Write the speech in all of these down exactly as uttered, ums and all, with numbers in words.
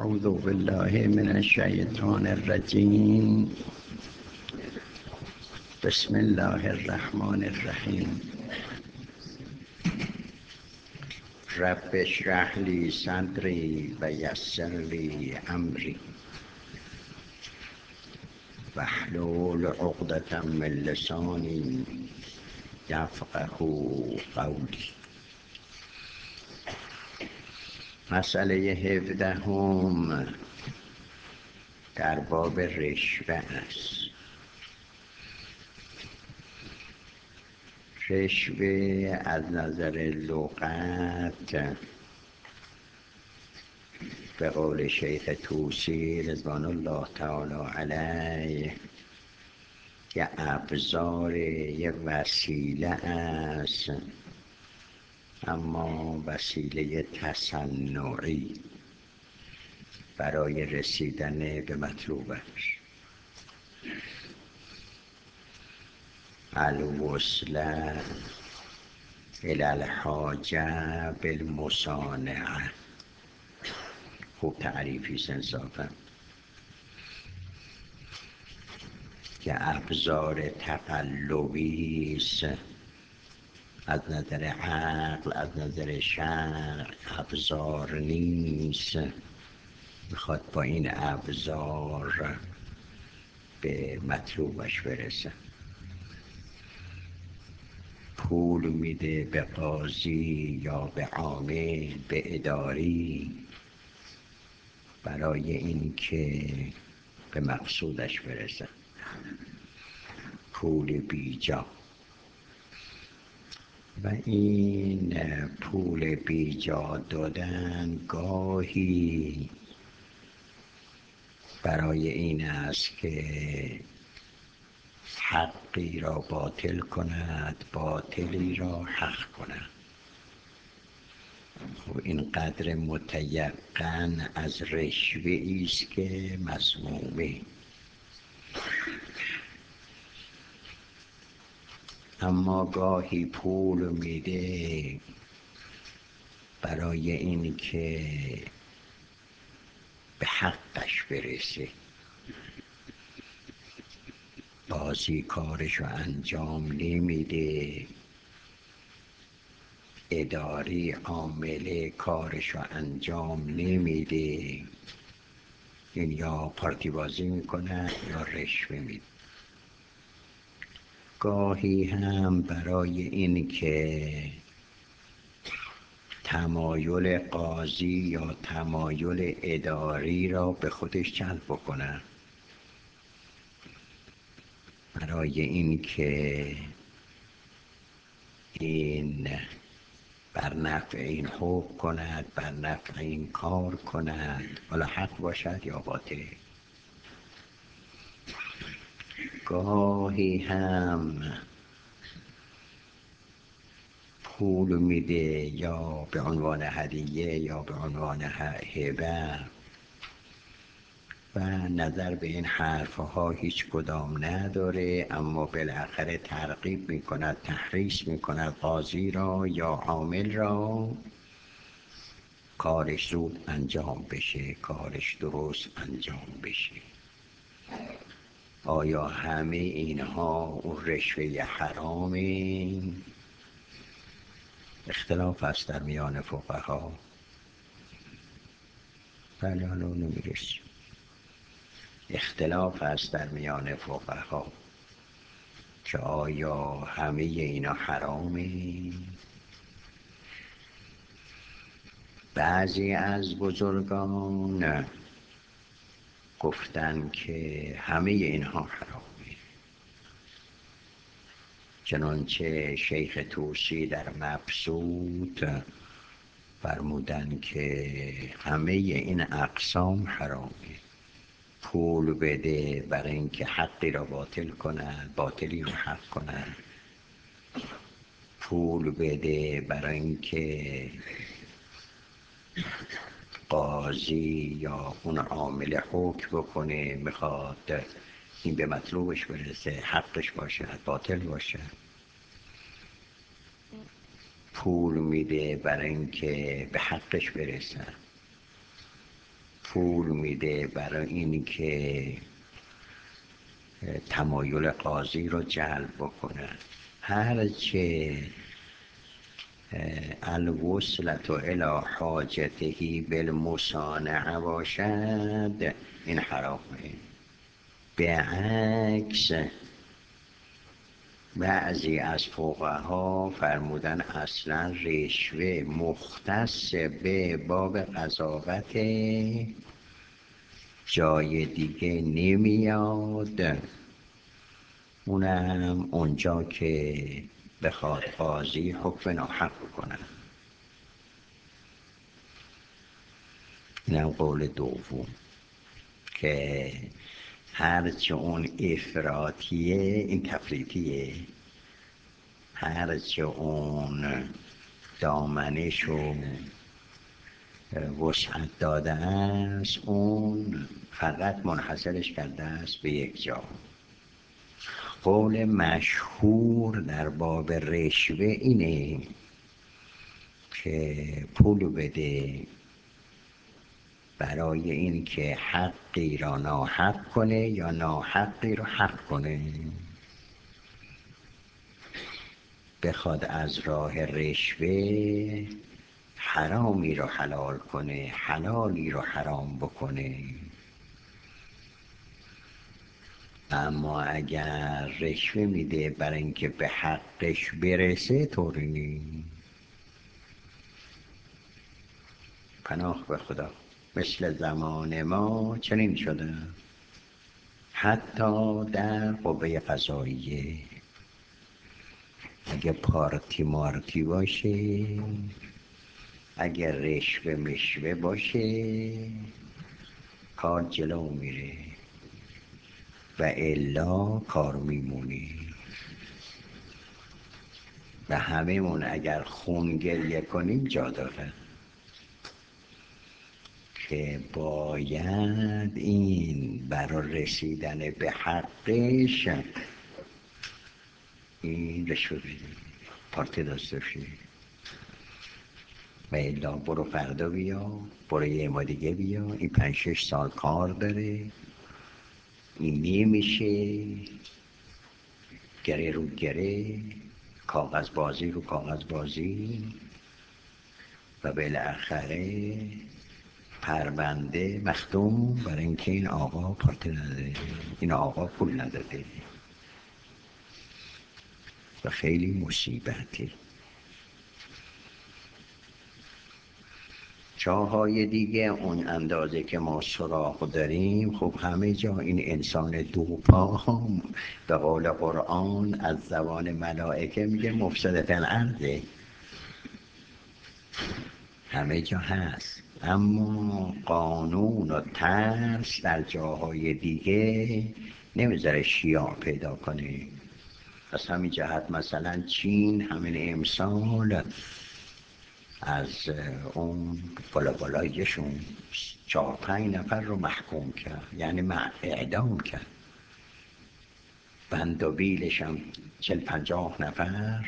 أعوذ بالله من الشيطان الرجيم. بسم الله الرحمن الرحيم. رب اشرح لي صدري ويسر لي أمري واحلل عقدة من لساني يفقه قولي. مسئله هفدهم در باب رشوه است. رشوه از نظر لغت به قول شیخ طوسی رضوان الله تعالی علیه که ابزار یک وسیله است، اما وسیله تصنعی برای رسیدن به مطلوبش. الوصله الی الحاجه بالمصانعه. خوب تعریفی انصافا که ابزار تقلبی است از نظر عقل، از نظر شرع ابزار نیست. میخواد با این ابزار به مطلوبش برسه. پول میده به قاضی یا به عامل، به اداری، برای اینکه به مقصودش برسه. پول بیجا. و این پول بیجا دادن گاهی برای این است که حقی را باطل کند، باطلی را حق کند. خب این قدر متیقن از رشوه است که مسمومه. اما گاهی پول میده برای این که به حقش برسه. بازی کارشو انجام نمیده، اداری عامل کارشو انجام نمیده، این یا پارتی بازی میکنه یا رشوه میده. گاهی هم برای این که تمایل قاضی یا تمایل اداری را به خودش جلب بکنه، برای این که این بر نفع این حکم کند، بر نفع این کار کند، حالا حق باشد یا باطل. گاهی هم پول میده یا به عنوان هدیه یا به عنوان هبه و نظر به این حرفها هیچ کدام نداره، اما بالاخره ترغیب میکند، تحریص میکند قاضی را یا عامل را کارش زود انجام بشه، کارش درست انجام بشه. آیا همه اینها اون رشوه حرامه؟ اختلاف است در میان فقها. بله حالا نمیرسیم. اختلاف است در میان فقها که آیا همه اینا حرامه؟ بعضی از بزرگان گفتن که همه اینها حرامه، چنانچه شیخ طوسی در مبسوط فرمودن که همه این اقسام حرامه. پول بده برای اینکه حقی را باطل کند، باطلی را حق کند. پول بده برای اینکه قاضی یا اون عامل حکم بکنه، میخواد این به مطلوبش برسه، حقش باشد، باطل باشد. پول میده برای اینکه به حقش برسه. پول میده برای این که تمایل قاضی رو جلب بکنه. هرچه الوصلت الی حاجته بالمصانعه باشد این حرامه. به عکس بعضی از فقها فرمودن اصلا رشوه مختص به باب قضاوت، جای دیگه نمیاد، اونم اونجا که بخواد قاضی حکم ناحق کنه. اینم قول دوم که هرچه اون افراطیه این تفریطیه، هرچه اون دامنش و وسعت داده است اون فقط منحصرش کرده است به یک جا. قول مشهور در باب رشوه اینه که پول بده برای این که حقی را ناحق کنه یا ناحقی را حق کنه. بخواد از راه رشوه حرامی رو حلال کنه، حلالی رو حرام بکنه. اما اگر رشوه میده برای اینکه به حقش برسه طوری نیست. پناه به خدا مثل زمان ما چنین شده، حتی در قوه قضاییه اگه پارتی مارتی باشه، اگر رشوه مشوه باشه کار جلو میره و الا کار میمونی. و همه مون اگر خون گریه کنیم جا داره که باید این برای رسیدن به حقش این رشوه بدیم، پارتی داشته باشی. و الا برو فردا بیا، برو یه ما دیگه بیا، این پنج شش سال کار داره، این نمیشه، گره رو گره، کاغذ بازی رو کاغذ بازی و بالاخره پرونده مختوم برای اینکه این آقا پارتی نداره، این آقا پول نداده و خیلی مصیبتی. جاهای دیگه اون اندازه که ما سراغ داریم خب همه جا این انسان دوپا به قول قرآن از زبان ملائکه میگه مفسد فی الارض، همه جا هست. اما قانون و ترس در جاهای دیگه نمیذاره شیاع پیدا کنه. از همین جهت مثلا چین همین امسال از اون بالا بالایشون چهار پنج نفر رو محکوم کرد، یعنی اعدام کرد. بند و بیلش هم چل پنجاه نفر.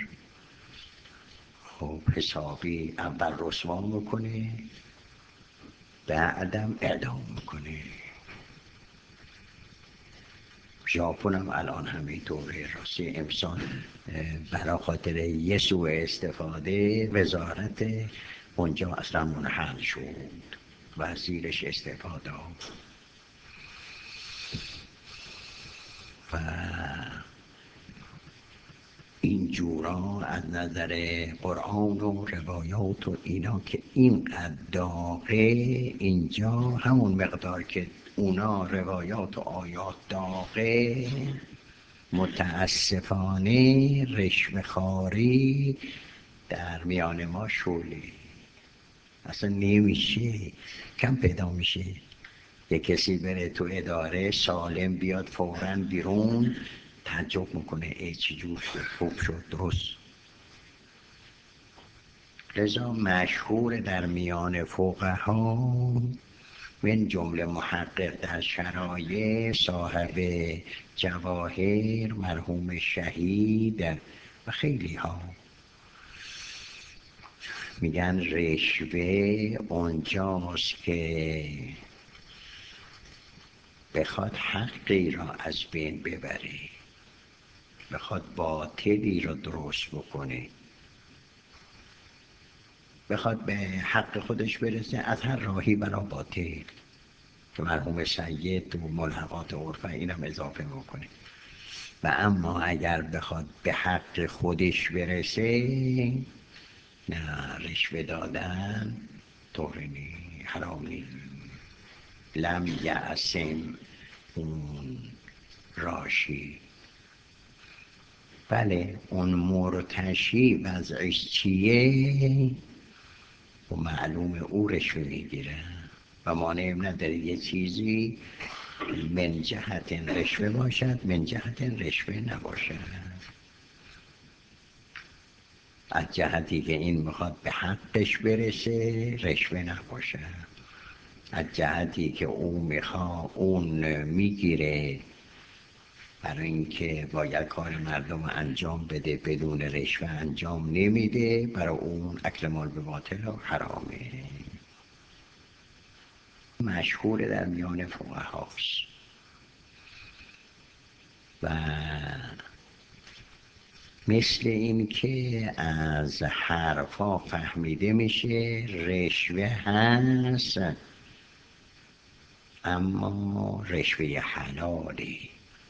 خب حسابی اول رسوا میکنه بعدم اعدام میکنه. ژاپن هم الان همینطوره. راستی امسال برای خاطر یه سوء استفاده وزارت اونجا اصلا منحل شد، وزیرش استفاده و این جورا از نظر قرآن و روایات و اینا که اینقدر داغه، اینجا همون مقدار که اونا روایات و آیات داغه، متاسفانه رشوه خواری در میان ما شعله. اصلا نمیشه، کم پیدا میشه یه کسی بره تو اداره سالم بیاد فوراً بیرون تعجب میکنه ای چی جور شد، خوب شد، درست. لذا مشهور در میان فقها من جمله محقق در شرایع صاحب جواهر مرحوم شهید و خیلی ها میگن رشوه اونجاست که بخواد حقی را از بین ببره، بخواد باطلی را درست بکنه، بخواد به حق خودش برسه از هر راهی برا باطل که مرحوم سید و ملحقات عرفه اینم اضافه میکنه. و اما اگر بخواد به حق خودش برسه، نه رشوه دادن طهرنی حرامی، لم یعصم اون راشی. بله اون مرتشی وضعش چیه و معلومه او رشوه میگیره و مانع نداره یه چیزی من جهت رشوه باشد من جهت رشوه نباشد. از جهتی که این میخواد به حقش برسه رشوه نباشه، از جهتی که او میخواد اون میگیره برای اینکه باید کار مردم انجام بده بدون رشوه انجام نمیده، برای اون اکل مال به باطل و حرامه. مشهور در میان فقهاست و مثل این که از حرفا فهمیده میشه رشوه هست اما رشوه حلالی.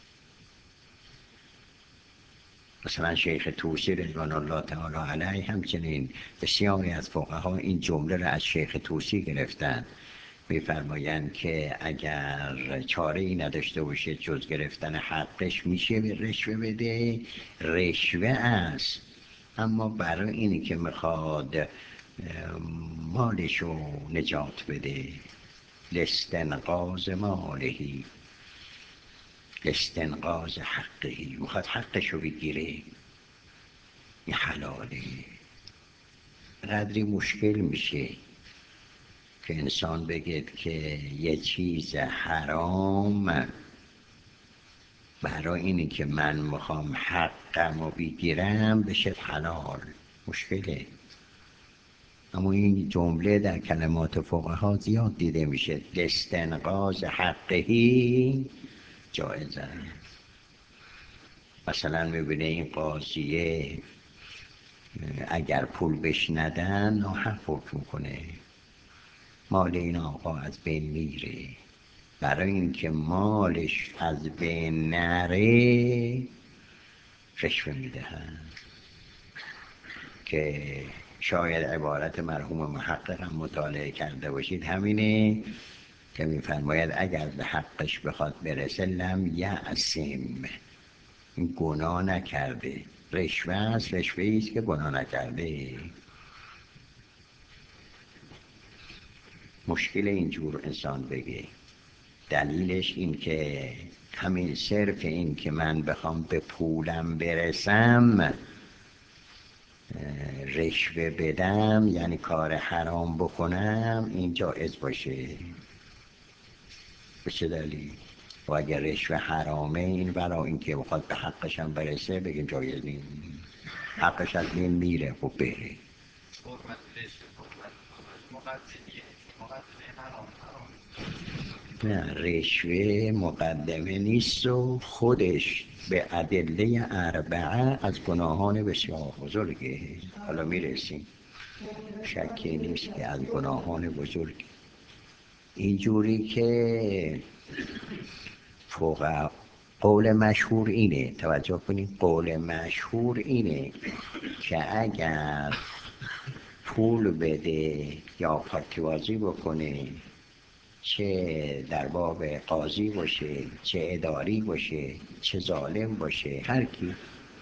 مثلا شیخ طوسی رضوان الله تعالی علیه همچنین بسیاری از فقها این جمله را از شیخ طوسی گرفتن، میفرمایند که اگر چاره ای نداشته باشه جز گرفتن حقش میشه به رشوه بده، رشوه است اما برای اینی که میخواد مالشو نجات بده، لاستنقاذ مالهی لاستنقاذ حقهی، میخواد حقشو بگیره، این حلاله. قدری مشکل میشه که انسان بگید که یه چیز حرام برای اینی که من میخوام حقم رو بگیرم بشه حلال، مشکله. اما این جمله در کلمات فقها زیاد دیده میشه، لاستنقاذ حقهی جایزه. مثلا میبینه این قاضیه اگر پول بهش ندن ناحق حکم کنه، مال این آقا از بین میره، برای اینکه مالش از بین نره رشوه میدهن. که شاید عبارت مرحوم محقق هم مطالعه کرده باشید همینه که میفرماید اگر به حقش بخواد برسه لم یعصم، این گناه نکرده، رشوه است، رشوه ایست که گناه نکرده. مشکل اینجور انسان بگه دلیلش این که همین صرف این که من بخوام به پولم برسم رشوه بدم یعنی کار حرام بکنم این جایز باشه. به چه دلیل؟ و اگر رشوه حرامه این برای اینکه بخواد به حقشم برسه بگیم جایز نیست، حقش از این میره خب بره. نه رشوه مقدمه نیست و خودش به ادله اربعه از گناهان بسیار بزرگه. حالا میرسیم، شکی نیست که از گناهان بزرگ. اینجوری که فوق قول مشهور اینه، توجه کنید، قول مشهور اینه که اگر پول بده یا پاکیبازی بکنه، چه در باب قاضی باشه چه اداری باشه چه ظالم باشه هر کی،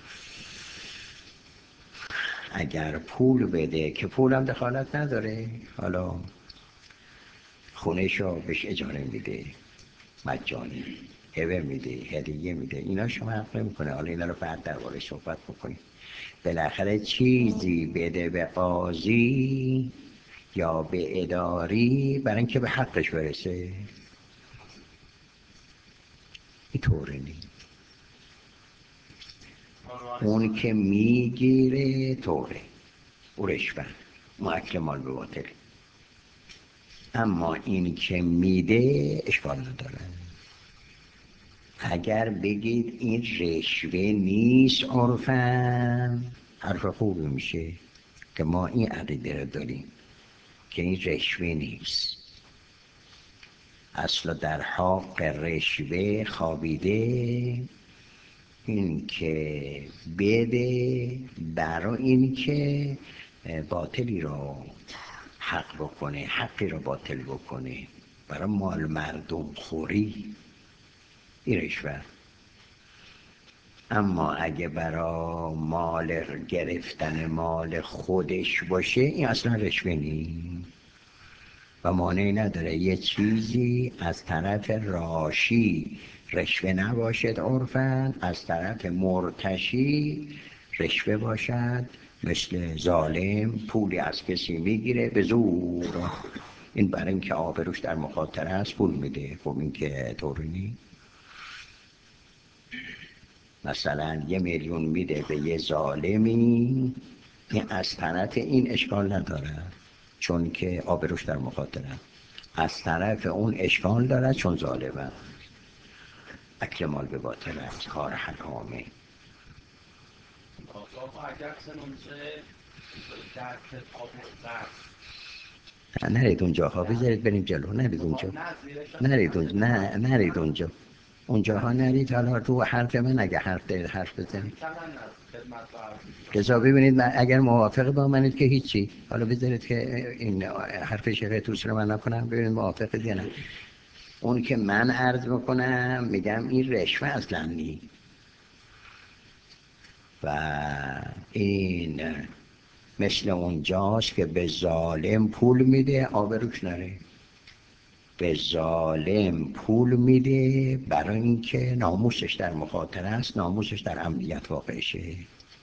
اگر پول بده که پولم دخالت نداره، حالا خونه‌شو بهش اجاره میده مجانی، هبه میده، هدیه میده، اینا شما حق نمیکنه. حالا اینا رو بعد درباره صحبت بکنیم. بالاخره چیزی بده به قاضی یا به اداری برای اینکه به حقش برسه، اینطوره نیست. اون که میگیره طوره او رشوه اکل مال به باطل، اما این که میده اشکال نداره. اگر بگید این رشوه نیست عرفاً، حرف خوبی میشه که ما این عقیده رو داریم که این رشوه نیست. اصلا در حق رشوه خوابیده این که بده برای این که باطلی رو حق بکنه، حقی رو باطل بکنه، برای مال مردم خوری، این رشوه. اما اگه برای مال گرفتن مال خودش باشه این اصلا رشوه نیست و مانعی نداره یه چیزی از طرف راشی رشوه نباشد عرفاً، از طرف مرتشی رشوه باشد. مثل ظالم پولی از کسی میگیره به زور، این برای اینکه آبروش در مخاطره است پول میده. خب این که طوری نیست. مثلا یه میلیون میده به یه ظالمی، این از طرف این اشکال نداره چون که آبروش در مخاطره، از طرف اون اشکال داره چون ظالمه، اکل مال به باطل است، کار حرامه. نرید اونجا ها، بذارید بریم جلو. نرید اونجا، نرید اونجا، نه نرید اونجا، اونجاها نرید. حالا تو حرف من اگه حرف دارید حرف بزنید. رضا ببینید من اگر موافق با منید که هیچی، حالا بذارید که این حرف شیخ توسی رو من نکنم، ببینید موافقید یا نه. اون که من عرض میکنم میگم این رشوه اصلا نی و این مثل اونجاست که به ظالم پول میده آبروش نره، به ظالم پول میده برای اینکه ناموسش در مخاطره است، ناموسش در امنیت واقع شه.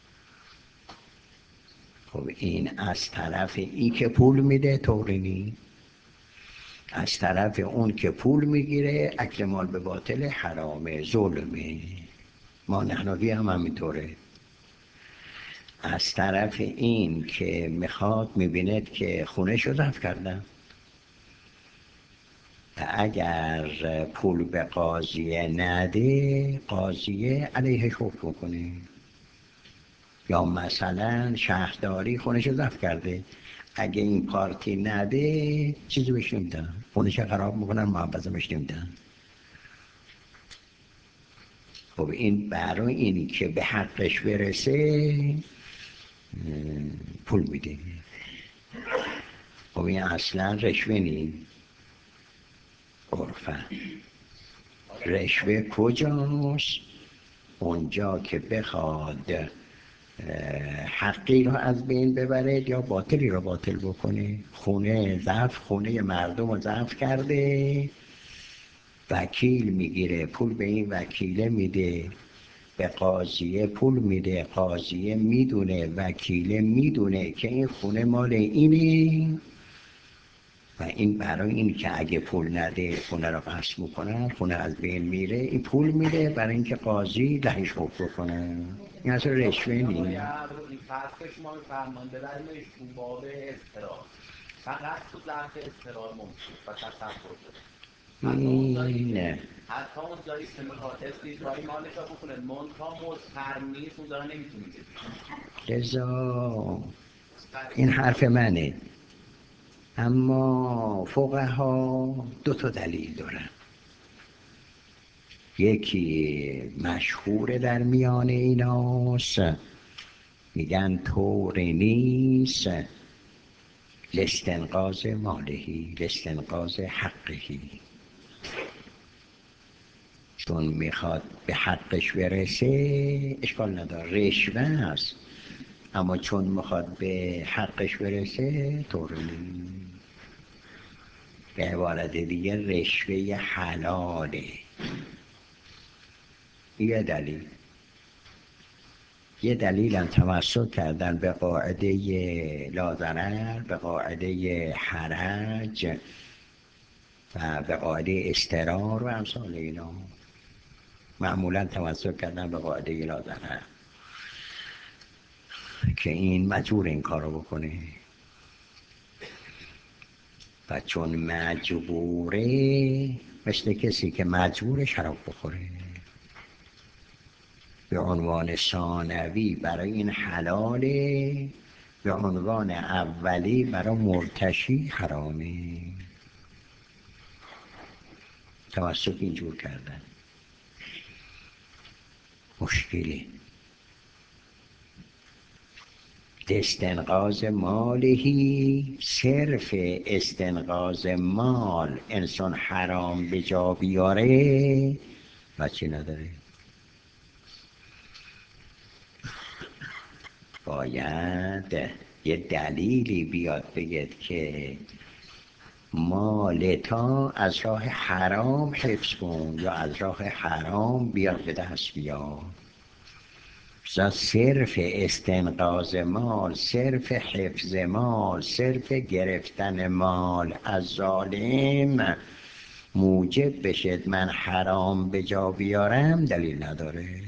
خب این از طرف این که پول میده طوری نی، از طرف اون که پول میگیره اکل مال به باطل حرامه، ظلمه. ما نحنوی هم همینطوره. از طرف این که میخواد میبیند که خونه شو ضبط کردن، اگر پول به قاضیه نده قاضیه علیهش حکم کنه. یا مثلا شهرداری خونش ضبط کرده، اگه این پارتی نده چیزی بهش نمیدن، خونش خراب میکنن، محبزمش نمیدن. خب این برای اینی که به حقش برسه پول میده. خب این اصلا رشوه نی عرفاً. رشوه کجاست؟ اونجا که بخواد حقی رو از بین ببره یا باطلی رو باطل بکنه. خونه ضبط، خونه مردم رو ضبط کرده، وکیل میگیره پول به این وکیله میده، به قاضیه پول میده، قاضیه میدونه، وکیله میدونه که این خونه مال اینه و این برای این که اگه پول نده خونه رو غصب میکنن، خونه از بین میره، این پول میده برای اینکه قاضی لهش حکم کنه. این اصلا رشوه نیست. این فرقش ما فرمان ببریمش تو باب اضطرار، فقط تو ظرف اضطرار ممکن و تصور اینه حتی اون جایی که میخواد استیجایی مالش رو بکنه منتها مضطر نیست، اون داره نمیتونه رضا این حرف منه، اما فقها دو تا دلیل دارن. یکی مشهور در میان ایناست، میگن طور نیست لاستنقاذ مالهی، لاستنقاذ حقهی، چون میخواد به حقش برسه اشکال نداره، رشوه است، اما چون میخواد به حقش برسه طور نیست. به عبارت دیگه رشوه حلاله. یه دلیل. یه دلیل هم تمسک کردن به قاعده لا، به قاعده حرج و به قاعده استرار و امثال اینا. معمولا تمسک کردن به قاعده لا که این مجبور این کارو بکنه و چون مجبوره مثل کسی که مجبور شراب بخوره. به عنوان ثانوی برای این حلاله، به عنوان اولی برای مرتشی حرامه. توسط اینجور کردن مشکلی. استنقاذ مالهی، صرف استنقاذ مال انسان حرام به جا بیاره بچه نداره. باید یه دلیلی بیاد بگید که مالتا از راه حرام حفظ کن یا از راه حرام بیاد به دست بیار. صرف استنقاذ مال، صرف حفظ مال، صرف گرفتن مال از ظالم موجب بشد من حرام به جا بیارم دلیل نداره.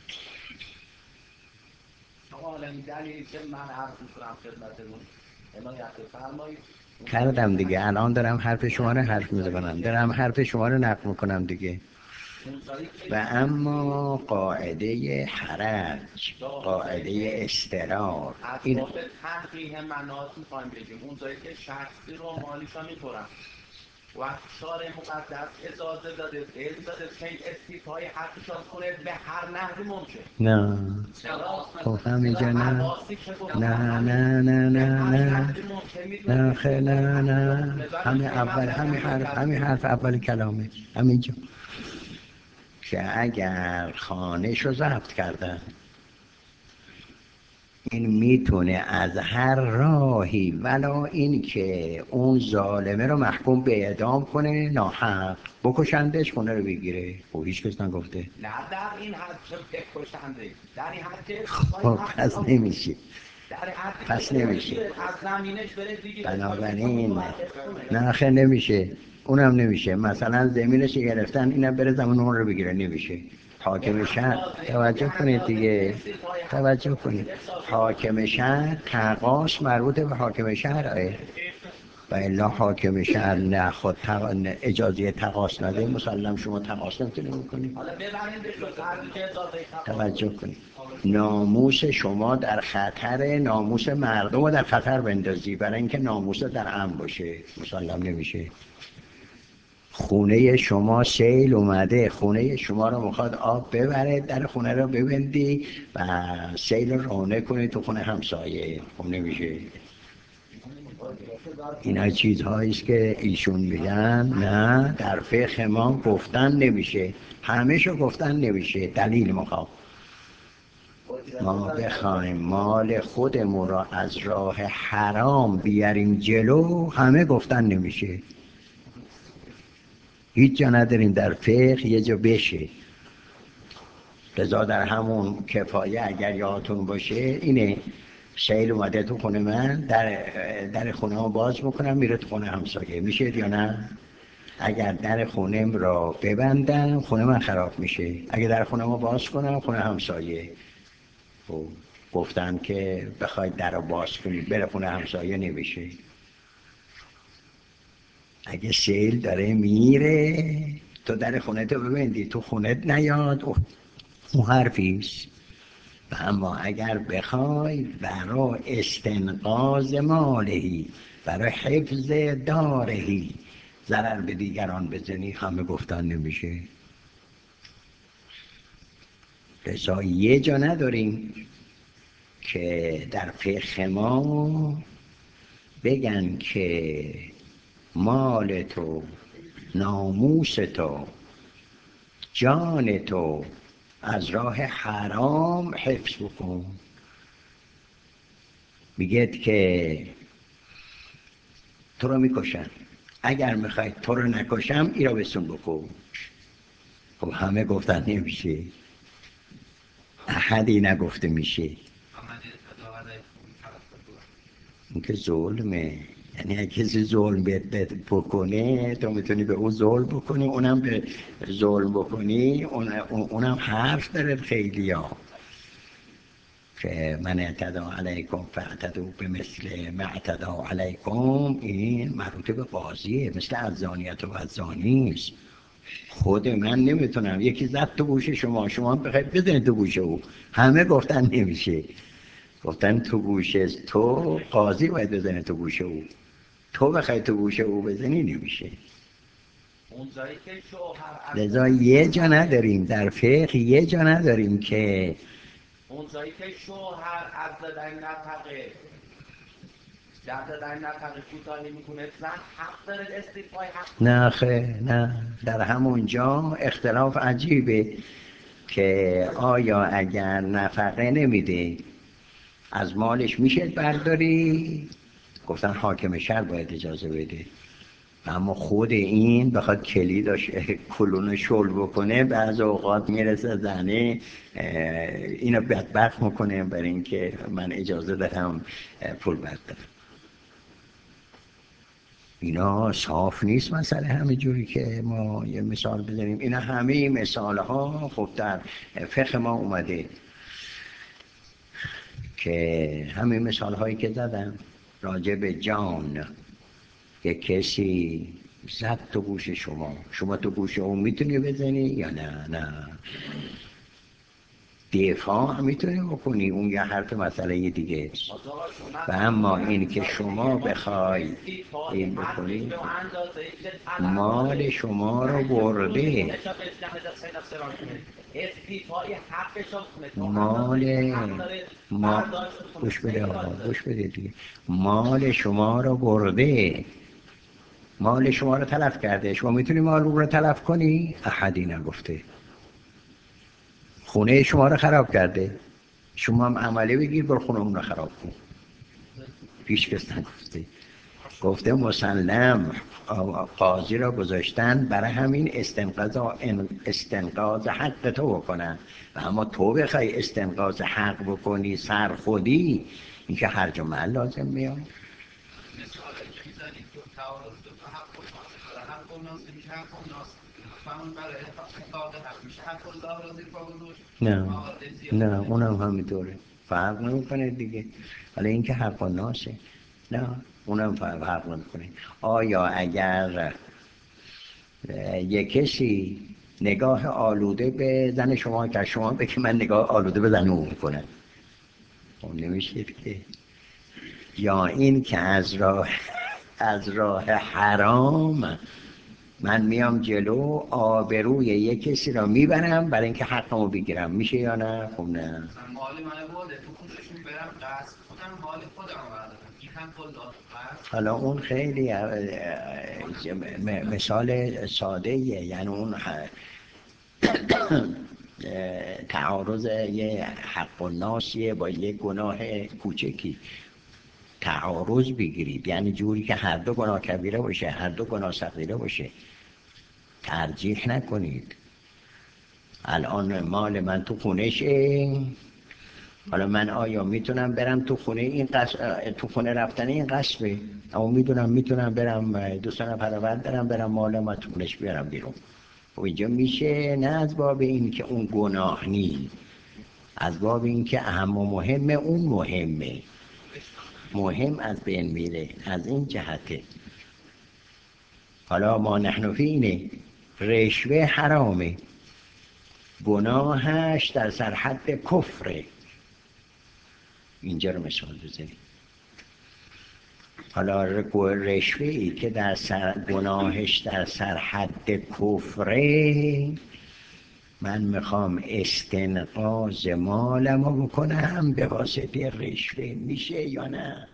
حالا این دلیلی که من عرض می‌کنم خدمتتون عنایت بفرمایید. کردم دیگه، الان دارم حرف شما رو حرف میزنم، دارم حرف شما رو نقل میکنم دیگه. و اما قاعده حرج، قاعده استرار، این اسباب تنقیح مناط میخوایم بگیم اونجایی که شخصی رو مالیشا میخورن و شارع مقدس اجازه داده علم داده که این استیفای حقشان کنه به هر نحوی ممکن. نه خب همینجا نه نه نه نه نه نه نه خیلی نه نه همین اول همین حرف همین حرف اول کلامه همینجا که اگر خانه‌شو ضبط کردن این میتونه از هر راهی ولا این که اون ظالمه رو محکوم به اعدام کنه ناحق بکشندش خونه رو بگیره. خب هیچ کس نگفته نه در این حد که بکشنده، در این حد که خب پس نمیشه در حد پس نمیشه از زمینش بره دیگه. بنابراین نه خیلی نمیشه، اونم نمیشه. مثلا زمینش گرفتن اینم بره زمان اون رو بگیره، نمیشه. حاکم شهر توجه کنید دیگه، توجه کنید، حاکم شهر تقاص مربوط به حاکم شهر آیه و الا حاکم شهر نه خود تق... اجازه تقاص نده مسلم شما تقاص نمیتونی بکنید. توجه کنید، ناموس شما در خطر، ناموس مردم رو در خطر بندازی برای اینکه ناموس در امن باشه مسلم نمیشه. خونه شما سیل اومده، خونه شما رو میخواد آب ببره، در خونه رو ببندی و سیل رو رانه کنی تو خونه همسایه، خب نمیشه. اینا چیزهایی است که ایشون میگن نه در فقه ما گفتن نمیشه، همه شو گفتن نمیشه. دلیل میخوام ما بخوایم مال خودمون را از راه حرام بیاریم جلو، همه گفتن نمیشه. هیچ جا نداریم در فقه یه جا بشه. لذا در همون کفایه اگر یادتون باشه اینه، سیل اومده تو خونه من، در در خونه ها باز میکنم میره تو خونه همسایه، میشه یا نه؟ اگر در خونم را ببندم خونه من خراب میشه، اگر در خونه ما باز کنم خونه همسایه. خب گفتن که بخواید در رو باز کنید بره خونه همسایه نمیشه. اگه سیل داره میره تو در خونه تو ببندی تو خونت نیاد، اون حرفیست. و اما اگر بخوای برای استنقاذ مالهی، برای حفظ دارهی ضرر به دیگران بزنی، همه گفتن نمیشه. لذا یه جا نداریم که در فقه ما بگن که مال تو، ناموس تو، جان تو از راه حرام حفظ بکن. میگید که تو رو میکشن، اگر میخواید تو رو نکشم ای را بسون بکن. خب همه گفتن نمیشه، احدی نگفته میشه. این که ظلمه، یعنی اگه کسی ظلم بهت بکنه تو میتونی به اون ظلم بکنی، اونم به ظلم بکنی، اون اونم حرف داره خیلی ها که من اعتدا علیکم فاعتدوا بمثل ما اعتدا علیکم. این مربوط به قاضیه، مثل الزانیت و الزانی است. خود من نمیتونم، یکی زد تو گوش شما، شما بخواید بزنید تو گوش او، همه گفتن نمیشه. گفتن تو گوش تو قاضی باید بزنه تو گوش او، تو بخوای تو گوش او بزنی نمیشه. اونجایی که شوهر از لذا یه جا نداریم در فقه، یه جا نداریم که اونجایی که شوهر از زدن نفقه در زدن نفقه کوتاهی میکنه، زن حق داره استیفای حق. نه خیر، نه، در همونجا اختلاف عجیبه که آیا اگر نفقه نمیده از مالش میشه برداری؟ گفتن حاکم شهر باید اجازه بده. اما خود این بخواد کلیداش کلون شل بکنه، بعض اوقات میرسه زنه اینو بدبخت میکنه برای اینکه من اجازه دارم پول بردارم. اینا صاف نیست مسئله همه جوری که ما یه مثال بزنیم. اینا همه مثال ها خب در فقه ما اومده که همه مثال هایی که زدم راجع به جان، که کسی زد تو گوش شما، شما تو گوش اون میتونی بزنی یا نه؟ نه. دفاع میتونی بکنی، اون یه حرف مسئله دیگه است. و اما این که شما بخوای این بکنی، مال شما رو برده، مال ما گوش بده آقا، گوش بده دیگه، مال شما رو برده، مال شما رو تلف کرده. شما میتونی مال رو تلف کنی؟ احدی نگفته. خونه شما رو خراب کرده، شما هم عمله بگیر بر خونه اون رو خراب کن. پیش کس نگفته. گفته مسلم قاضی را گذاشتن برای همین استنقاض استنقاض حق تو بکنن، و اما تو بخوای استنقاض حق بکنی سر خودی، این که هرج و مرج لازم میاد. نه نه اونم همینطوره، فرق نمیکنه دیگه. حالا این که حق الناسه، نه اونم فرق نمیکنه. آیا اگر یک کسی نگاه آلوده به زن شما که شما بگی من نگاه آلوده به زن اون میکنم، اون نمیشه که. یا این که از راه از راه حرام من میام جلو آبروی یک کسی را میبرم برای اینکه حقمو بگیرم، میشه یا نه؟ خب نه. مال من بوده تو خودشون برم قصد خودم مال خودم بردارم، این هم کلا. حالا اون خیلی مثال ساده ایه، یعنی اون تعارض یه حق الناسیه با یه گناه کوچکی. تعارض بگیرید یعنی جوری که هر دو گناه کبیره باشه، هر دو گناه صغیره باشه، ترجیح نکنید. الان مال من تو خونهشه، حالا من آیا میتونم برم تو خونه این قص... تو خونه رفتن این قصبه، اما میدونم میتونم برم دوستان پرورد دارم برم مال من تو خونش بیارم بیرون. و اینجا میشه نه از باب این که اون گناه نی، از باب این که اهم و مهمه، اون مهمه، مهم از بین میره، از این جهته. حالا ما نحن فی اینه رشوه حرامه، گناهش در سرحد کفره، اینجا رو مثال بزنیم. حالا رشوه ای که در سر گناهش در سرحد کفره، من میخوام استنقاض مالمو بکنم به واسطه رشوه، میشه یا نه؟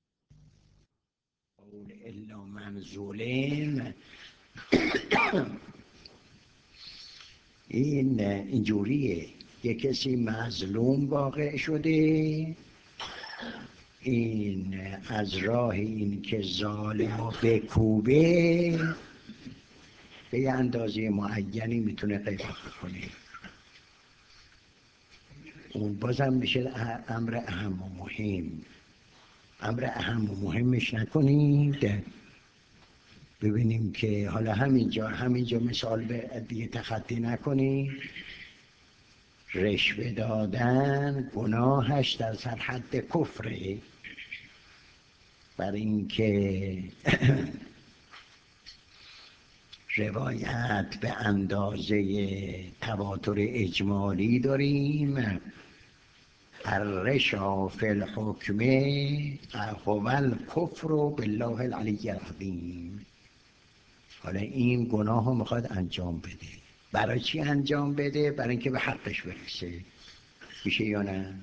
قول الا من ظلم. این اینجوریه، یک کسی مظلوم واقع شده، این از راه این که ظالم بکوبه به یه اندازه معینی میتونه غیبت کنه. اون بازم میشه امر اهم و مهم. امر اهم و مهمش نکنید. ببینیم که حالا همینجا همینجا مثال به دیگه تخطی نکنید. رشوه دادن گناهش در سرحد کفره، بر اینکه روایت به اندازه تواتر اجمالی داریم. الرشا فی الحکم هو الکفر بالله العلی العظیم. حالا این گناه رو میخواد انجام بده. برای چی انجام بده؟ برای اینکه به حقش برسه. میشه یا نه؟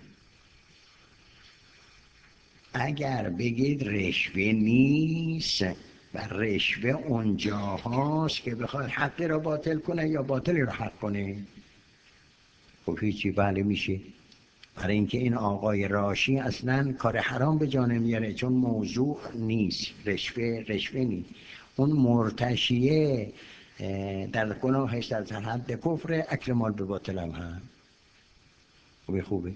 اگر بگید رشوه نیست و رشوه اونجا هاست که بخواد حقی را باطل کنه یا باطلی را حق کنه، خب هیچی. بله میشه. برای اینکه این آقای راشی اصلا کار حرام به جا نمیاره، چون موضوع نیست. رشوه رشوه نیست. اون مرتشیه در گناهش در حد کفر، اکل مال به باطل هم هم خوبه خوبه.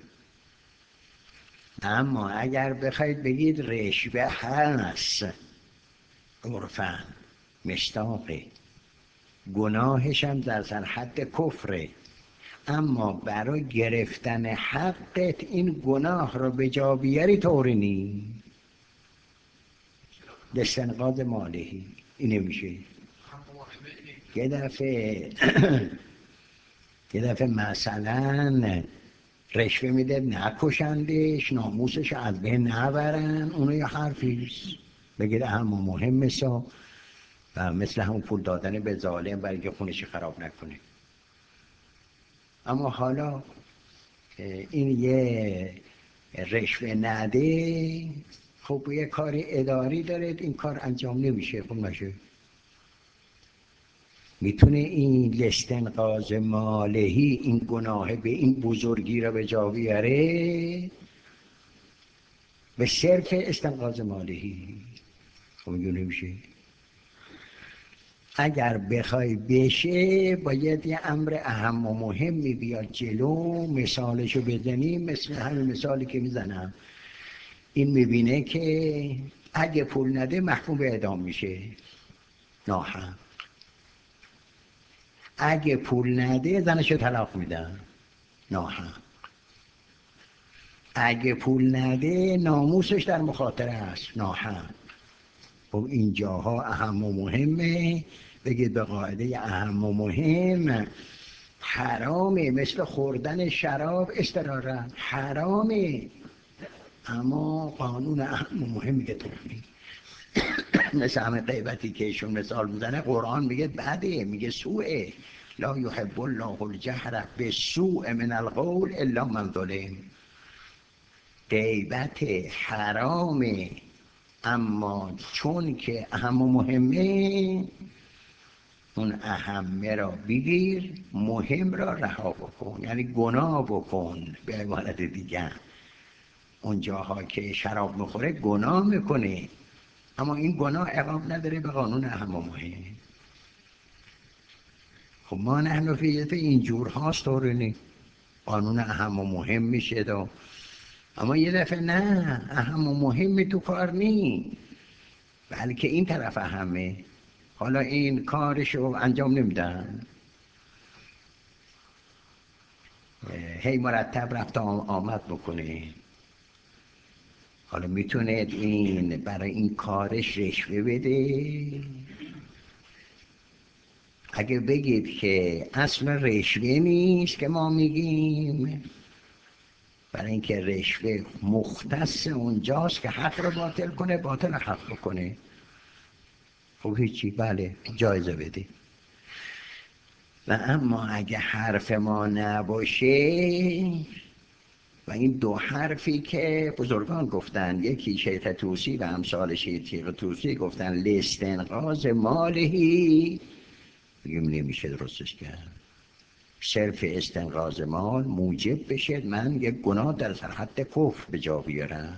اما اگر بخواید بگید رشوه هست عرفاً مشتاقه، گناهش هم در حد کفره، اما برای گرفتن حقت این گناه رو به جا بیاری طوری نی دستنقاض مالهی. این نمیشه. یه دفعه یه دفعه مثلا رشوه میده نکشندش، ناموسش از بین نبرن، اونو یه حرفیست بگید اهم و مهم سا و مثل همون پول دادن به ظالم برای که خونش خراب نکنه. اما حالا این یه رشوه نده، خب یه کاری اداری داره این کار انجام نمیشه. خب نشه. میتونه این لستنقاض مالهی این گناه به این بزرگی را به جا بیاره به صرف استنقاض مالهی. خب اینجور نمیشه. اگر بخوای بشه باید یه امر اهم و مهمی بیاد جلو. مثالشو بزنیم، مثل همین مثالی که میزنم. این میبینه که اگه پول نده محکوم به اعدام میشه ناحق. اگه پول نده زنشو طلاق میدن ناحق. اگه پول نده ناموسش در مخاطره است ناحق. خب اینجاها اهم و مهمه. بگید به قاعده اهم و مهم حرامه، مثل خوردن شراب استرارا حرامه، اما قانون اهم و مهمی که تو میگی مثل همه غیبتی که ایشون مثال میزنه، قرآن میگه بده، میگه سوءه. لا یحب الله الجهر بالسوء من القول الا من ظلم. غیبت حرامه، اما چون که اهم و مهمه اون اهمه را بگیر، مهم را رها بکن. یعنی گناه بکن. به عبارت دیگه اون جاها که شراب میخوره گناه میکنه، اما این گناه عقاب نداره به قانون اهم و مهم. خب ما نحن فی اینجور هاست طوری قانون اهم و مهم میشه دو. اما یه دفعه نه، اهم و مهمی تو کار نی، بلکه این طرف اهمه. حالا این کارشو انجام نمیدن، هی مرتب رفت آمد بکنه. حالا میتونه این برای این کارش رشوه بده. اگه بگید که اصل رشوه نیست که ما میگیم، برای اینکه رشوه مختص اونجاست که حق رو باطل کنه، باطل حق بکنه، خب هیچی. بله جایزه بده. و اما اگه حرف ما نباشه و این دو حرفی که بزرگان گفتن، یکی شیخ طوسی و امثال شیخ طوسی گفتن لاستنقاض مالهی، بگیم نمیشه درستش کرد. صرف استنقاض مال موجب بشه من یک گناه در حد کفر به جا بیارم.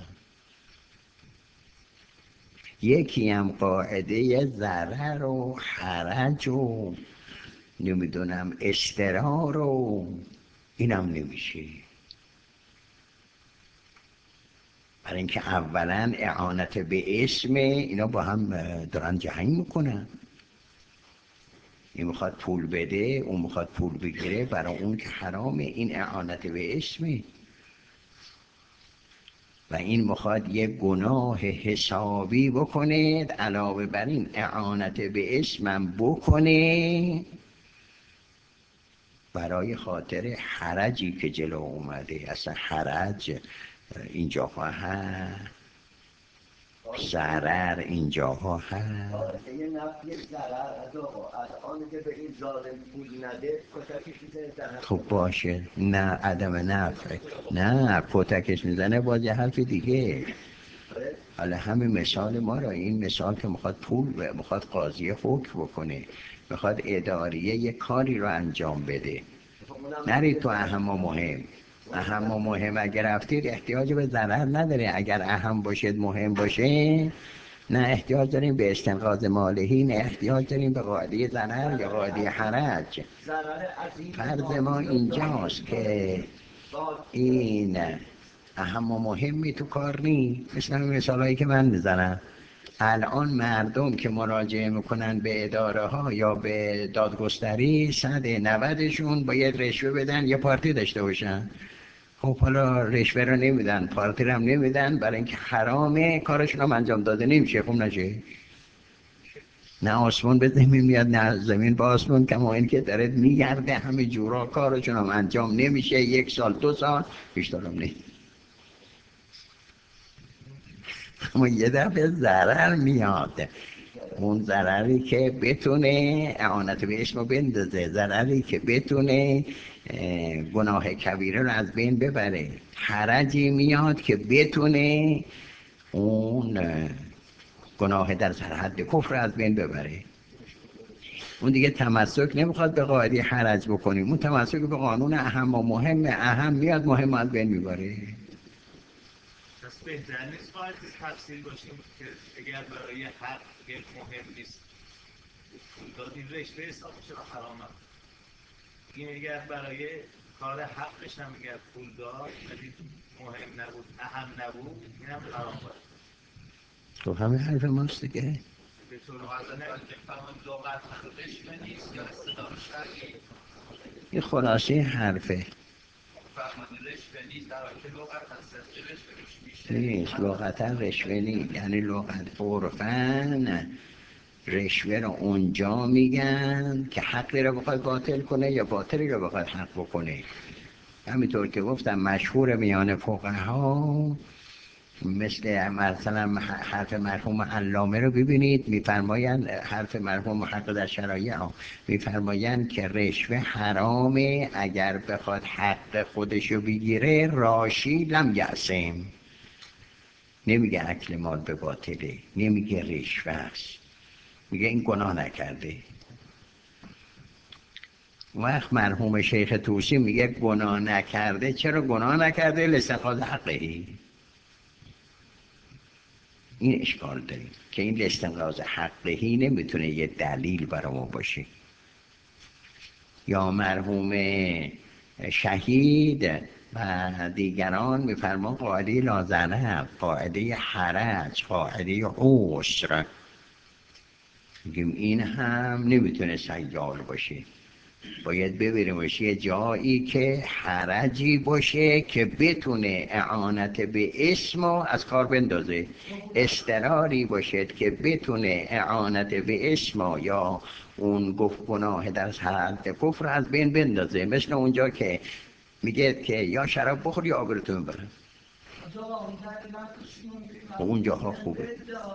یکی هم قاعده ضرر و حرج و نمیدونم استرار و اینم نمیشه. برای اینکه اولا اعانت به اسم اینا با هم دارن جنگ میکنن. این میخواد پول بده، اون میخواد پول بگیره، برای اون که حرامه. این اعانت به اسمه. و و این میخواد یک گناه حسابی بکنید، علاوه بر این اعانت به اسمم بکنه برای خاطر حرجی که جلو اومده. اصلا حرج اینجاها هست، ضرر اینجاها هست. یه نفت یک ضرر از آقا از آنی که به این ظالم پول نده کتکش میزنه. خب باشه، نه عدم نفع، نه کتکش میزنه باز یه حرف دیگه. حالا همین مثال ما را، این مثال که میخواد پول، میخواد قاضی حکم بکنه، میخواد اداریه یه کاری رو انجام بده، نرید تو اهم و مهم. اهم و مهم اگر رفتید احتیاج به ضرر نداره. اگر اهم باشد مهم باشه نه احتیاج داریم به استنقاذ مالهی، نه احتیاج داریم به قاعده ضرر یا قاعده حرج. فرض ما اینجاست که این اهم و مهمی تو کار نی. مثل همین مثال هایی که من میزنم الان مردم که مراجعه میکنن به اداره ها یا به دادگستری صد نودشون باید رشوه بدن یا پارتی داشته باشن. خب حالا رشوه رو نمیدن، پارتی رو هم نمیدن، برای اینکه حرامه، کارشون هم انجام داده نمیشه. خب نشه، نه آسمون به زمین میاد نه زمین به آسمون، کما این که داره میگرده همه جورا، کارشون هم انجام نمیشه. یک سال دو سال بیشتر هم نیست. اما یه دفعه ضرر میاد، اون ضرری که بتونه اعانت به اسم بندازه، ضرری که بتونه گناه کبیره رو از بین ببره، حرجی میاد که بتونه اون گناه در سرحد کفر از بین ببره. اون دیگه تمسک نمیخواد به قاعده حرج بکنیم، اون تمسک به قانون اهم و مهم، اهم میاد مهم از بین میبره. پس بهتر نیست باید تفصیل باشیم که اگر برای حق یک مهم نیست دادی رشته حساب چرا حرام هم. این اگر برای کار حقش هم اگر پول داد ولی مهم نبود، اهم نبود، این هم حرام باید. تو همه حرف ماست دیگه. به طور واضح نباید بفهمم لغت رشوه نیست یا اصطلاح شرعی. این خلاصه حرفه. فهمانی رشوه نیست در حالی که لغت هست رشوه روش میشه نیست، لغتا رشوه نیست، یعنی لغت عرفاً رشوه رو اونجا میگن که حقی رو بخواد باطل کنه یا باطلی رو بخواد حق بکنه. همینطور که گفتم مشهور میان فقها، مثل مثلا حرف مرحوم علامه رو ببینید، میفرمایند حرف مرحوم محقق در شرایع میفرمایند که رشوه حرامه اگر بخواد حق خودشو بگیره، راشی لم یعصم. نمیگه اکل مال به باطله، نمیگه رشوه است، میگه این گناه نکرده. وقت مرحوم شیخ طوسی میگه گناه نکرده. چرا گناه نکرده؟ لاستنقاذ حقهی. این اشکال داریم که این لاستنقاذ حقهی نمیتونه یه دلیل برای ما باشه. یا مرحوم شهید و دیگران میفرمان قاعده لازنه، قاعده حرج، قاعده عسر، میگیم این هم نمیتونه سیال باشه. باید ببریمش یه جایی که حرجی باشه که بتونه اعانت به اسم از کار بندازه، استراری باشد که بتونه اعانت به اسم یا اون گفت گناه در حد کفر از بین بندازه. مثل اونجا که میگه که یا شراب بخور یا آبروتو میبرم. اونجاها خوبه.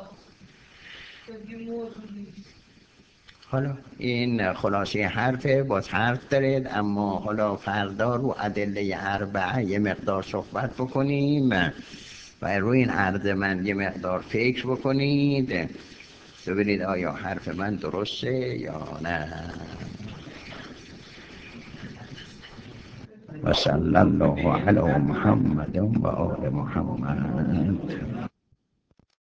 حالا این خلاصه حرفه، باز حرف دارید، اما حالا فردا رو ادله اربعه یه مقدار صحبت بکنیم و روی این عرض من یه مقدار فکر بکنید ببینید آیا حرف من درسته یا نه. و صلی الله علی محمد و آل محمد.